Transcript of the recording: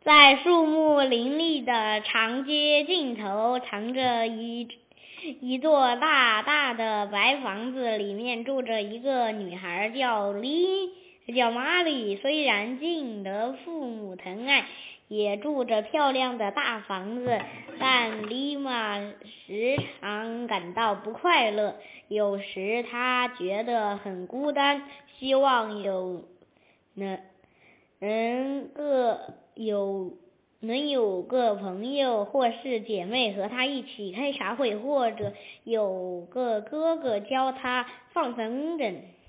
在树木林立的长街尽头，藏着一座大大的白房子，里面住着一个女孩，叫玛丽。虽然尽得父母疼爱，也住着漂亮的大房子，但丽玛时常感到不快乐。有时她觉得很孤单，希望能有个朋友或是姐妹和她一起开茶会，或者有个哥哥教她放风筝。